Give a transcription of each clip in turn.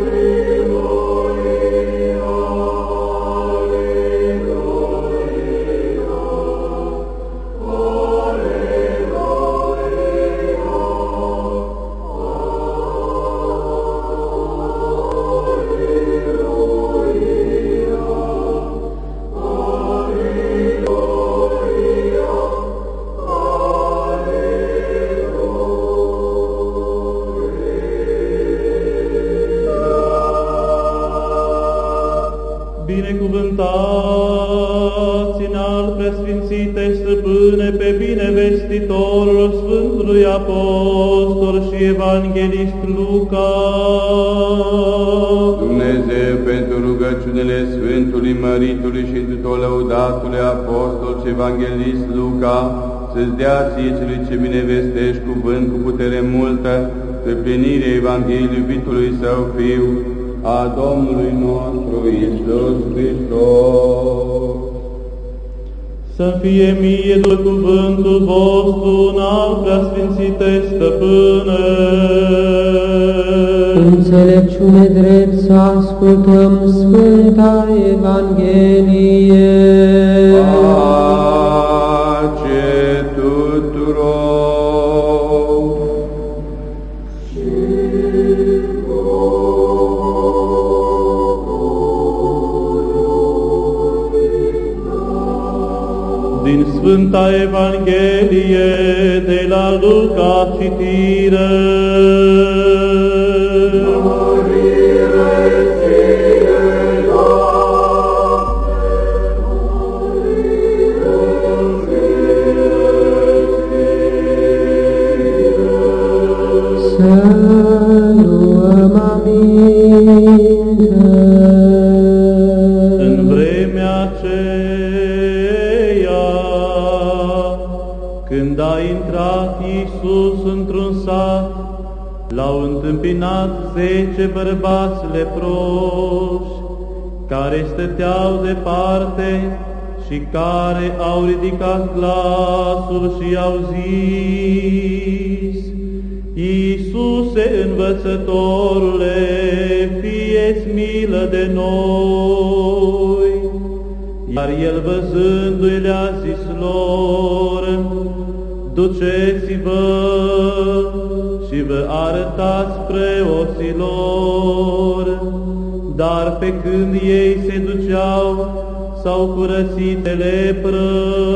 Binecuvântați în al preasfințite stăpâne pe binevestitorul Sfântului Apostol și Evanghelist Luca. Dumnezeu, pentru rugăciunile Sfântului, Măritului și tuturor lăudatului Apostol și Evanghelist Luca, să-ți dea ție celui ce binevestești cuvânt cu putere multă, pe plinirea Evangheliei iubitului Său Fiu, a Domnului nostru Iisus Hristos. Să fie mie după cuvântul vostru în al preasfințite stăpâne. Înțelepciune drept să ascultăm Sfânta Evanghelie. Pace tuturor! Din Sfânta Evanghelie de la Luca citire. Să luăm aminte. În vremea aceea, când a intrat Iisus într-un sat, l-au întâmpinat 10 bărbați leproși, care stăteau departe și care au ridicat glasul și au zis: Iisuse, învățătorule, fie-ți milă de noi. Iar el, văzându-i, le-a zis lor: duceți-vă și vă arătați preoților. Dar pe când ei se duceau, s-au curățit de lepră.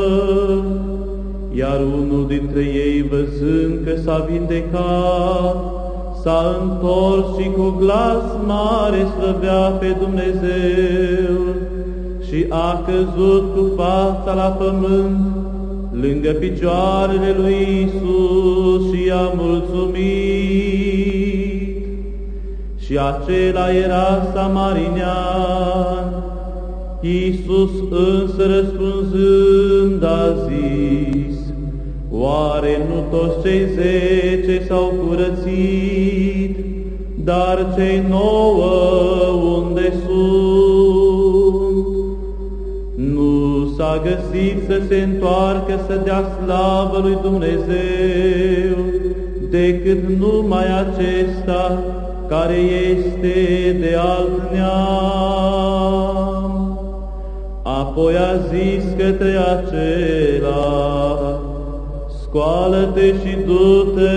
Iar unul dintre ei, văzând că s-a vindecat, s-a întors și cu glas mare slăvea pe Dumnezeu și a căzut cu fața la pământ lângă picioarele lui Iisus și i-a mulțumit. Și acela era samarinean. Iisus însă răspunzând a zis: oare nu toți cei 10 s-au curățit, dar cei 9 unde sunt? Nu s-a găsit să se întoarcă să dea slavă lui Dumnezeu decât numai acesta care este de alt neam. Apoi a zis către acela: scoală-te și du-te.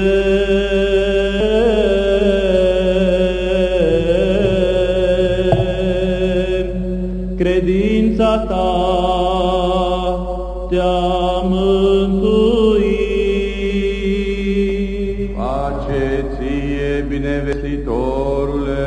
Credința ta te-a mântuit. Pace ție, binevestitorule!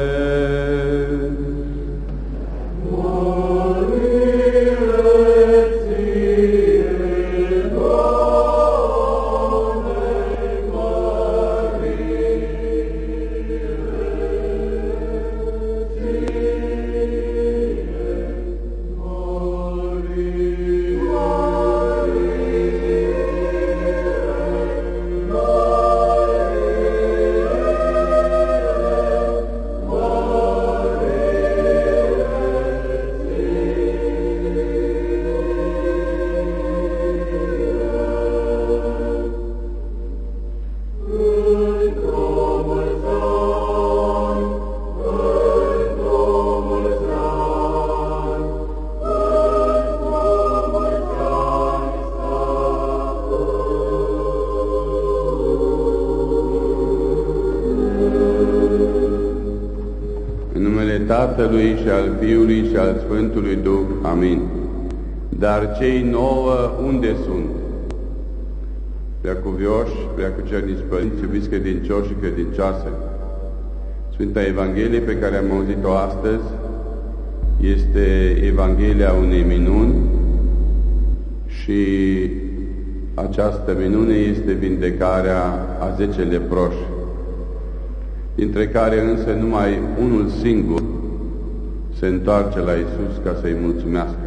numele Tatălui și al Fiului și al Sfântului Duh. Amin. Dar cei 9 unde sunt? Preacuvioși, preacucernici părinți, iubiți credincioși și credincioase, Sfânta Evanghelie pe care am auzit-o astăzi este Evanghelia unei minuni și această minune este vindecarea a 10 leproși, dintre care însă numai unul singur se întoarce la Iisus ca să-i mulțumească.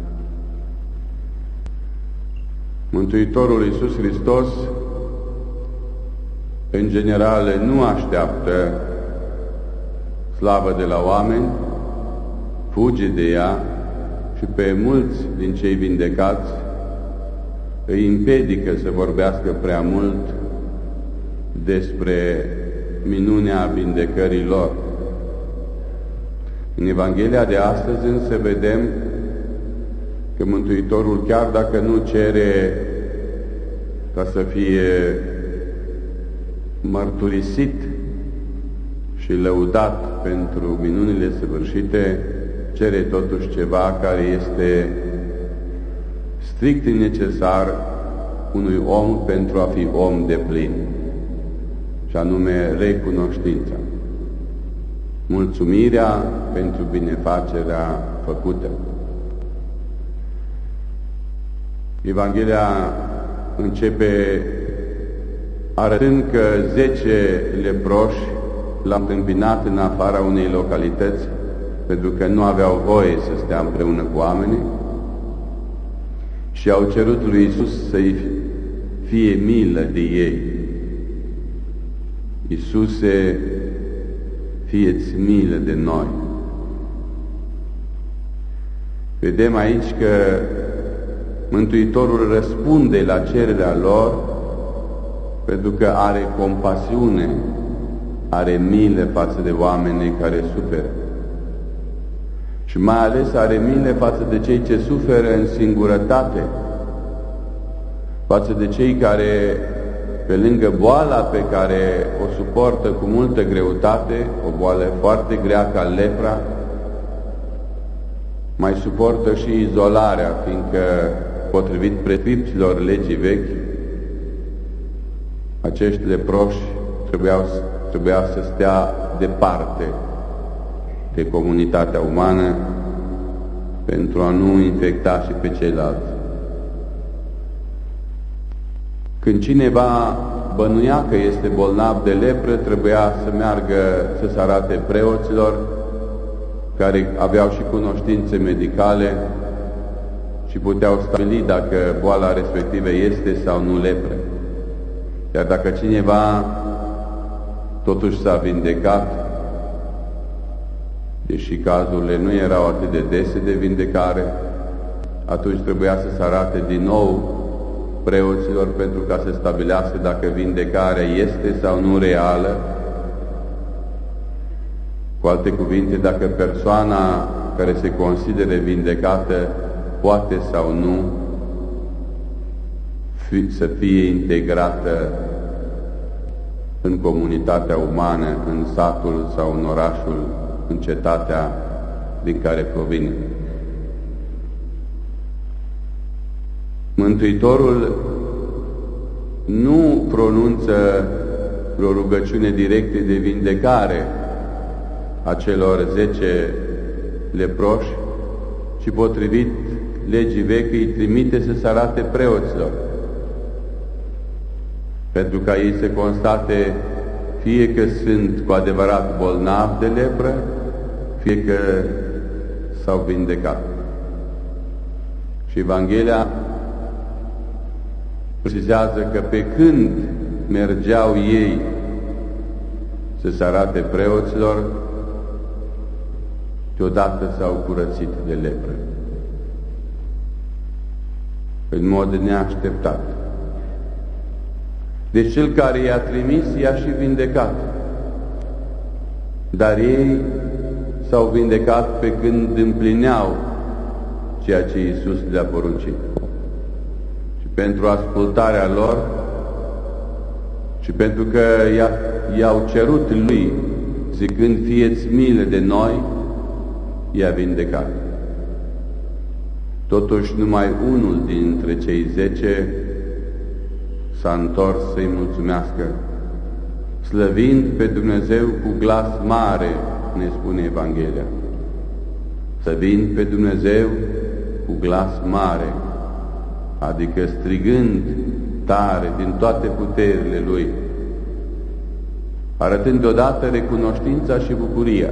Mântuitorul Iisus Hristos, în general, nu așteaptă slavă de la oameni, fuge de ea și pe mulți din cei vindecați îi împiedică să vorbească prea mult despre minunea vindecării lor. În Evanghelia de astăzi însă vedem că Mântuitorul, chiar dacă nu cere ca să fie mărturisit și lăudat pentru minunile săvârșite, cere totuși ceva care este strict necesar unui om pentru a fi om deplin, și anume recunoștința, mulțumirea pentru binefacerea făcută. Evanghelia începe arătând că 10 leproși l-au întâmpinat în afara unei localități, pentru că nu aveau voie să stea împreună cu oamenii, și au cerut lui Iisus să-i fie milă de ei. Iisuse, fie-ți milă de noi. Vedem aici că Mântuitorul răspunde la cererea lor pentru că are compasiune, are milă față de oamenii care suferă. Și mai ales are milă față de cei ce suferă în singurătate, față de cei care, pe lângă boala pe care o suportă cu multă greutate, o boală foarte grea ca lepra, mai suportă și izolarea, fiindcă, potrivit prescripțiilor legii vechi, acești leproși trebuiau să stea departe de comunitatea umană pentru a nu infecta și pe ceilalți. Când cineva bănuia că este bolnav de lepră, trebuia să meargă să se arate preoților, care aveau și cunoștințe medicale și puteau stabili dacă boala respectivă este sau nu lepră. Iar dacă cineva totuși s-a vindecat, deși cazurile nu erau atât de dese de vindecare, atunci trebuia să se arate din nou preoților pentru ca să stabilească dacă vindecarea este sau nu reală. Cu alte cuvinte, dacă persoana care se consideră vindecată poate sau nu să fie integrată în comunitatea umană, în satul sau în orașul, în cetatea din care provine. Mântuitorul nu pronunță vreo rugăciune directă de vindecare a celor 10 leproși, ci potrivit legii vechi îi trimite să se arate preoților, pentru ca ei să constate fie că sunt cu adevărat bolnavi de lepră, fie că s-au vindecat. Și Evanghelia precizează că pe când mergeau ei să se arate preoților, deodată s-au curățit de lepră, în mod neașteptat. Deci cel care i-a trimis i-a și vindecat, dar ei s-au vindecat pe când împlineau ceea ce Iisus le-a poruncit. Și pentru ascultarea lor și pentru că i-au cerut lui zicând, fie-ți milă de noi, i-a vindecat. Totuși numai unul dintre cei 10 s-a întors să-i mulțumească, slăvind pe Dumnezeu cu glas mare, ne spune Evanghelia. Slăvind pe Dumnezeu cu glas mare, adică strigând tare din toate puterile Lui, arătând deodată recunoștința și bucuria,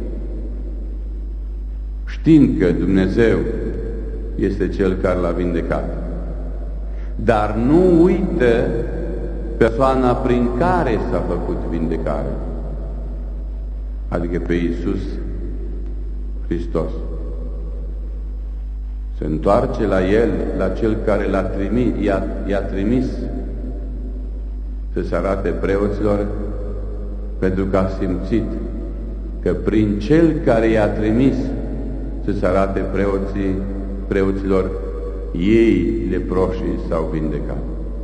știind că Dumnezeu este Cel care l-a vindecat. Dar nu uită persoana prin care s-a făcut vindecare, adică pe Iisus Hristos. Se întoarce la El, la Cel care i-a trimis să se arate preoților, pentru că a simțit că prin Cel care i-a trimis să se arate preoților, ei, leproșii, s-au vindecat.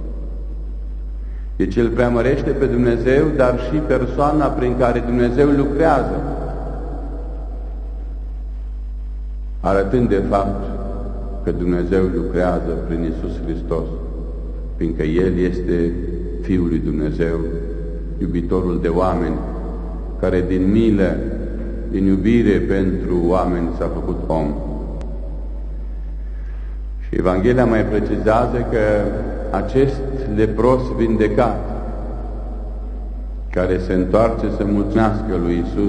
Deci El preamărește pe Dumnezeu, dar și persoana prin care Dumnezeu lucrează, arătând de fapt că Dumnezeu lucrează prin Iisus Hristos, fiindcă El este Fiul lui Dumnezeu, iubitorul de oameni, care din milă, din iubire pentru oameni s-a făcut om. Și Evanghelia mai precizează că acest lepros vindecat, care se întoarce să mulțumească lui Iisus,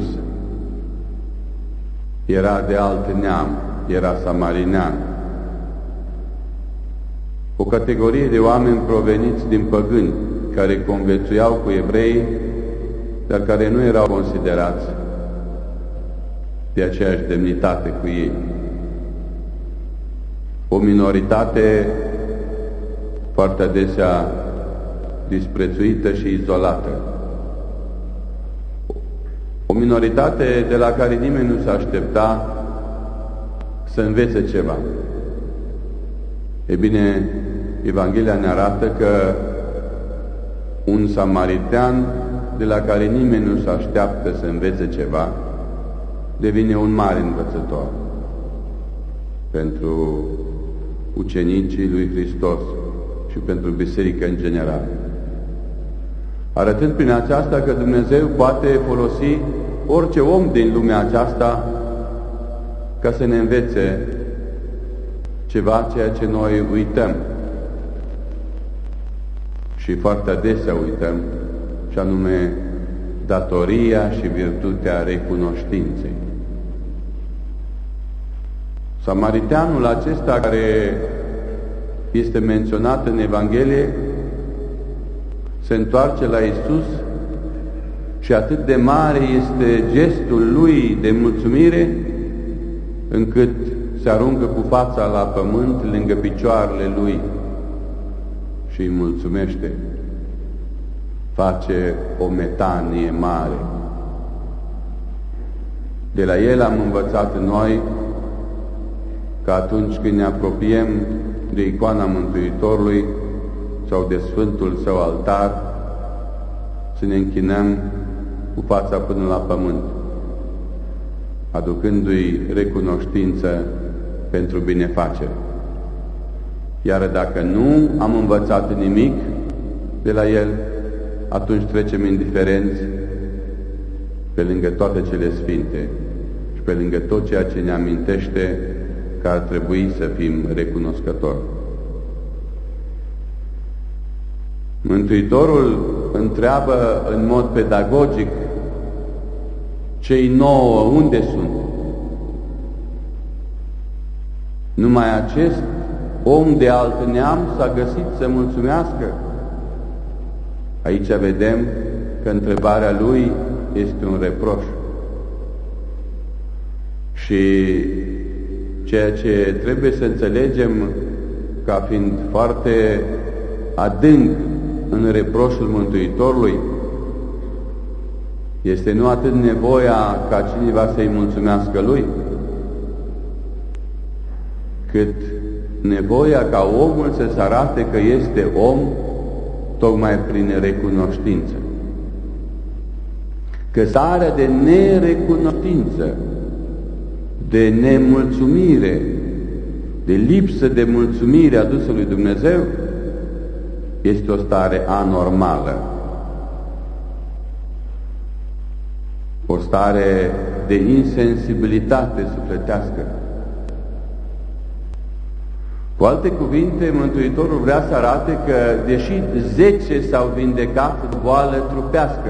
era de alt neam, era samarinean, o categorie de oameni proveniți din păgâni, care conviețuiau cu evrei, dar care nu erau considerați de aceeași demnitate cu ei. O minoritate foarte adesea disprețuită și izolată. O minoritate de la care nimeni nu se aștepta să învețe ceva. E bine, Evanghelia ne arată că un samaritean de la care nimeni nu se așteaptă să învețe ceva, devine un mare învățător pentru ucenicii lui Hristos și pentru biserică în general. Arătând prin aceasta că Dumnezeu poate folosi orice om din lumea aceasta ca să ne învețe ceva, ceea ce noi uităm și foarte adesea uităm, și anume datoria și virtutea recunoștinței. Samariteanul acesta care este menționat în Evanghelie se întoarce la Iisus și atât de mare este gestul lui de mulțumire, încât se aruncă cu fața la pământ lângă picioarele lui și îi mulțumește. Face o metanie mare. De la el am învățat noi că atunci când ne apropiem de icoana Mântuitorului sau de Sfântul Său altar, să ne închinăm cu fața până la pământ, aducându-i recunoștință pentru binefacere. Iar dacă nu am învățat nimic de la el, atunci trecem indiferenți pe lângă toate cele sfinte și pe lângă tot ceea ce ne amintește că ar trebui să fim recunoscători. Mântuitorul întreabă în mod pedagogic cei 9 unde sunt. Numai acest om de alt neam s-a găsit să mulțumească. Aici vedem că întrebarea lui este un reproș. Și ceea ce trebuie să înțelegem ca fiind foarte adânc în reproșul Mântuitorului este nu atât nevoia ca cineva să-i mulțumească lui, cât nevoia ca omul să se arate că este om tocmai prin recunoștință. că starea de nerecunoștință, de nemulțumire, de lipsă de mulțumire adusă lui Dumnezeu, este o stare anormală, o stare de insensibilitate sufletească. Cu alte cuvinte, Mântuitorul vrea să arate că, deși 10 s-au vindecat de boală trupească,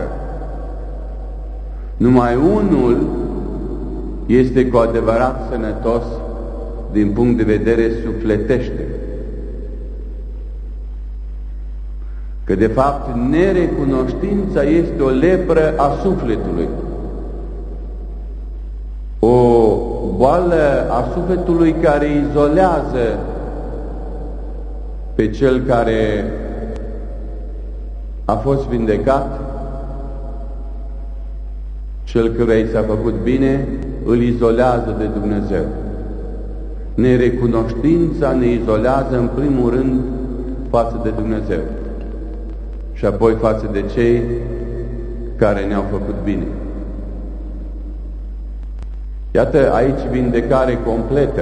numai unul este cu adevărat sănătos din punct de vedere sufletește. Că, de fapt, nerecunoștința este o lepră a sufletului. O boală a sufletului care izolează pe cel care a fost vindecat, cel căruia i s-a făcut bine, îl izolează de Dumnezeu. Nerecunoștința ne izolează în primul rând față de Dumnezeu și apoi față de cei care ne-au făcut bine. Iată aici vindecare completă,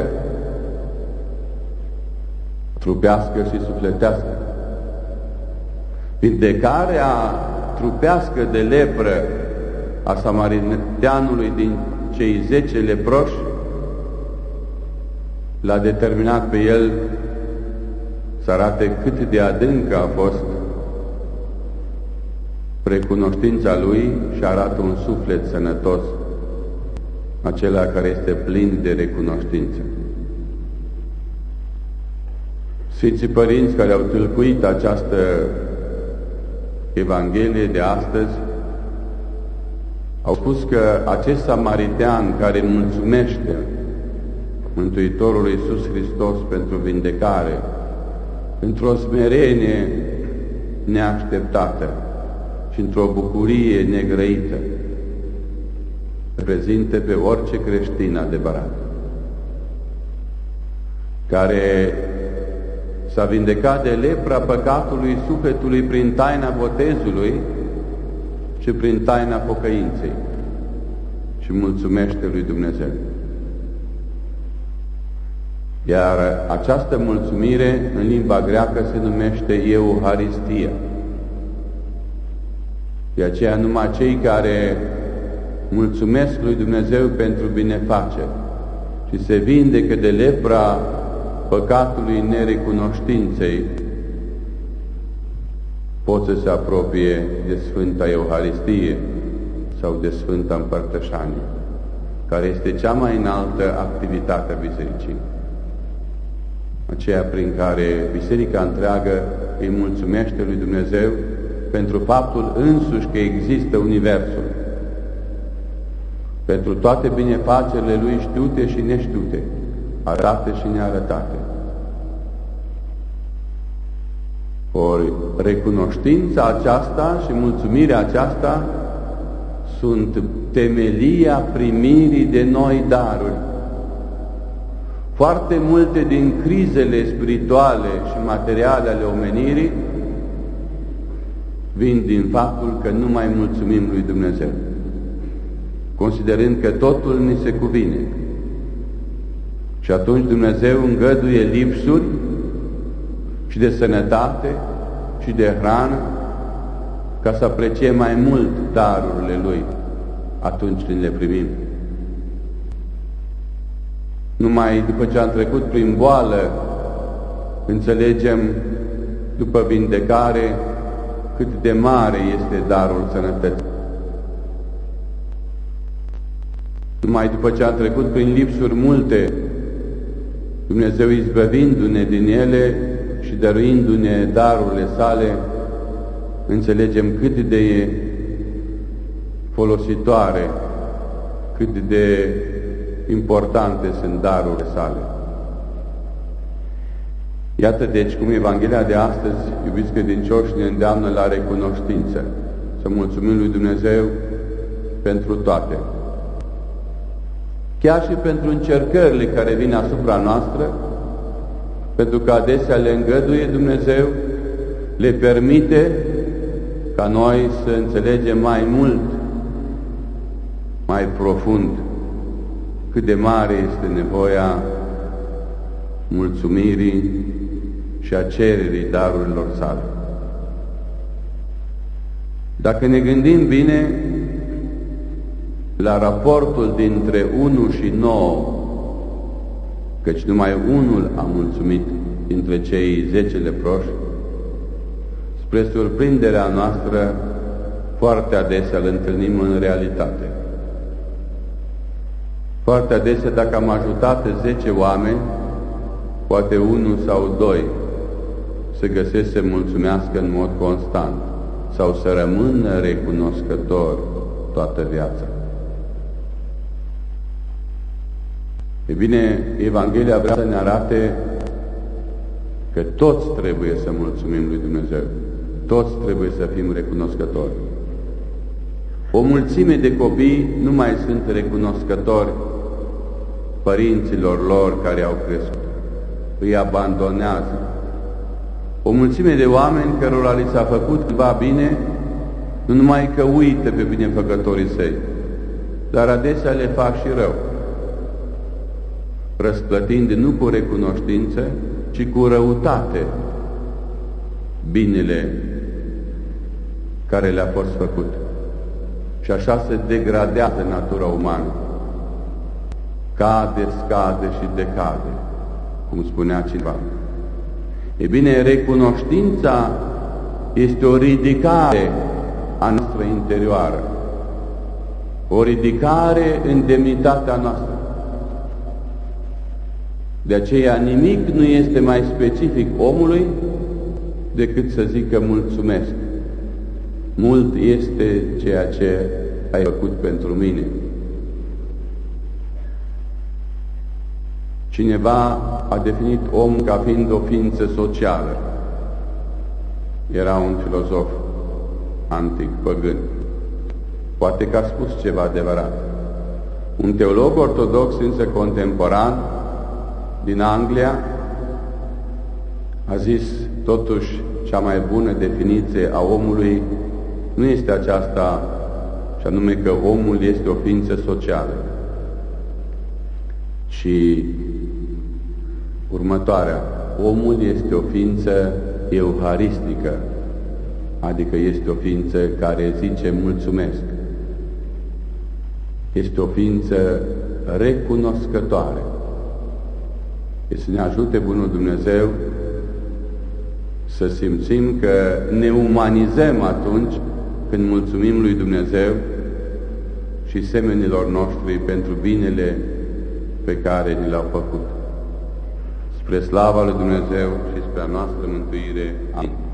trupească și sufletească. Vindecarea trupească de lepră a samariteanului din cei 10 leproși l-a determinat pe el să arate cât de adâncă a fost recunoștința lui și arată un suflet sănătos, acela care este plin de recunoștință. Sfinții Părinți care au tâlcuit această Evanghelie de astăzi au spus că acest samaritean care mulțumește Mântuitorul Iisus Hristos pentru vindecare, într-o smerenie neașteptată și într-o bucurie negrăită, reprezintă pe orice creștin adevărat, care s-a vindecat de lepra păcatului sufletului prin taina botezului și prin taina pocăinței și mulțumește lui Dumnezeu. Iar această mulțumire în limba greacă se numește Euharistia. De aceea numai cei care mulțumesc lui Dumnezeu pentru binefaceri și se vindecă de lepra păcatului nerecunoștinței pot să se apropie de Sfânta Euharistie sau de Sfânta Împărtășanie, care este cea mai înaltă activitate a Bisericii, aceea prin care Biserica întreagă îi mulțumește lui Dumnezeu pentru faptul însuși că există Universul, pentru toate binefacerile Lui știute și neștiute, arate și nearătate. Ori recunoștința aceasta și mulțumirea aceasta sunt temelia primirii de noi daruri. Foarte multe din crizele spirituale și materiale ale omenirii vin din faptul că nu mai mulțumim lui Dumnezeu, considerând că totul ni se cuvine. Și atunci Dumnezeu îngăduie lipsuri și de sănătate și de hrană ca să apreciem mai mult darurile Lui atunci când le primim. Numai după ce am trecut prin boală înțelegem după vindecare cât de mare este darul sănătății. Numai după ce am trecut prin lipsuri multe, Dumnezeu izbăvindu-ne din ele și dăruindu-ne darurile Sale, înțelegem cât de folositoare, cât de importante sunt darurile Sale. Iată deci cum Evanghelia de astăzi, iubiți credincioși, ne îndeamnă la recunoștință, să mulțumim lui Dumnezeu pentru toate. Chiar și pentru încercările care vin asupra noastră, pentru că adesea le îngăduie Dumnezeu, le permite ca noi să înțelegem mai mult mai profund cât de mare este nevoia mulțumirii și a cererii darurilor sale. Dacă ne gândim bine la raportul dintre 1 și 9, căci numai unul a mulțumit dintre cei 10 leproși, spre surprinderea noastră, foarte adesea îl întâlnim în realitate. Foarte adesea, dacă am ajutat 10 oameni, poate 1 sau 2 se găsesc să mulțumească în mod constant sau să rămână recunoscători toată viața. E bine, Evanghelia vrea să ne arate că toți trebuie să mulțumim lui Dumnezeu. Toți trebuie să fim recunoscători. O mulțime de copii nu mai sunt recunoscători părinților lor care au crescut. Îi abandonează. O mulțime de oameni cărora li s-a făcut ceva bine, nu numai că uită pe binefăcătorii săi, dar adesea le fac și rău, răsplătind nu cu recunoștință, ci cu răutate binele care le-a fost făcut. Și așa se degradează natura umană. Cade, scade și decade, cum spunea cineva. E bine, recunoștința este o ridicare a noastră interioară, o ridicare în demnitatea noastră. De aceea nimic nu este mai specific omului decât să zică mulțumesc. Mult este ceea ce ai făcut pentru mine. Cineva a definit omul ca fiind o ființă socială. Era un filozof antic, păgân. Poate că a spus ceva adevărat. Un teolog ortodox, însă contemporan, din Anglia, a zis totuși cea mai bună definiție a omului nu este aceasta, și anume că omul este o ființă socială, ci următoarea: omul este o ființă euharistică, adică este o ființă care zice mulțumesc. Este o ființă recunoscătoare. Și să ne ajute Bunul Dumnezeu să simțim că ne umanizăm atunci când mulțumim lui Dumnezeu și semenilor noștri pentru binele pe care ni l-au făcut. Spre slava lui Dumnezeu și spre a noastră mântuire. Amin.